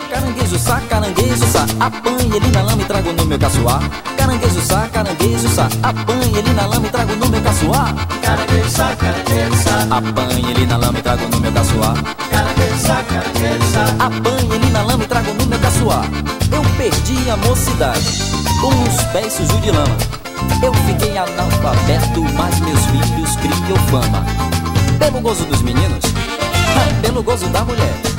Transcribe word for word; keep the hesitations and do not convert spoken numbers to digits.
Caranguejo sá, caranguejo sá, apanha ele na lama e trago no meu caçoar. Caranguejo sá, caranguejo sá, apanha ele na lama e trago no meu caçoar. Caranguejo sá, caranguejo sá, apanha ele na lama e trago no meu caçoar. Caranguejo sá, caranguejo sá, apanha ele na lama e trago no meu caçoar. Eu perdi a mocidade, com os pés sujos de lama. Eu fiquei analfabeto, mas meus filhos criam fama. Pelo gozo dos meninos, pelo gozo da mulher.